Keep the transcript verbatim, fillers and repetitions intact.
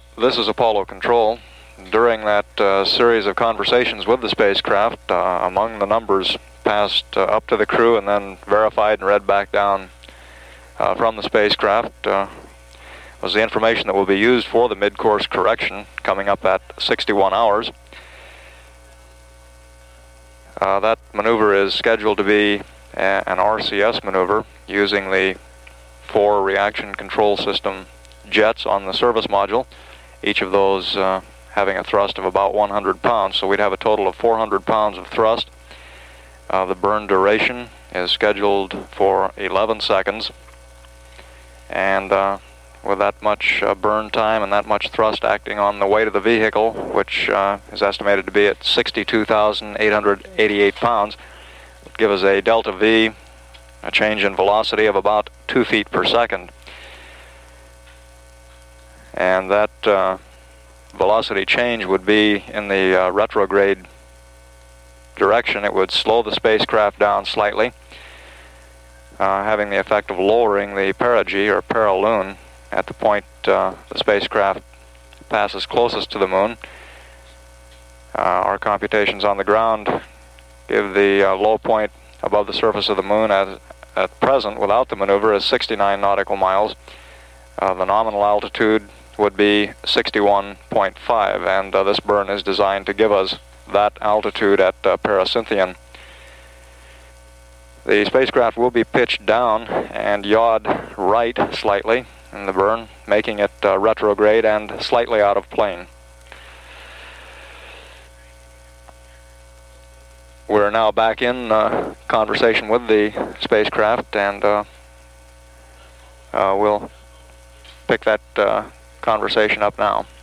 This is Apollo Control. During that uh, series of conversations with the spacecraft, uh, among the numbers passed uh, up to the crew and then verified and read back down uh, from the spacecraft uh, was the information that will be used for the mid-course correction coming up at sixty-one hours. Uh, that maneuver is scheduled to be a, an R C S maneuver using the four reaction control system jets on the service module, each of those uh, having a thrust of about one hundred pounds. So we'd have a total of four hundred pounds of thrust. Uh, the burn duration is scheduled for eleven seconds. And uh, with that much uh, burn time and that much thrust acting on the weight of the vehicle, which uh, is estimated to be at sixty-two thousand eight hundred eighty-eight pounds, would give us a delta V, a change in velocity of about two feet per second. And that uh, velocity change would be in the uh, retrograde direction. It would slow the spacecraft down slightly, uh, having the effect of lowering the perigee or paraloon at the point uh, the spacecraft passes closest to the moon. Uh, our computations on the ground give the uh, low point above the surface of the moon at, at present, without the maneuver, is sixty-nine nautical miles. Uh, the nominal altitude would be sixty-one point five, and uh, this burn is designed to give us that altitude at uh, Paracynthian. The spacecraft will be pitched down and yawed right slightly in the burn, making it uh, retrograde and slightly out of plane. We're now back in uh, conversation with the spacecraft, and uh, uh, we'll pick that uh, conversation up now.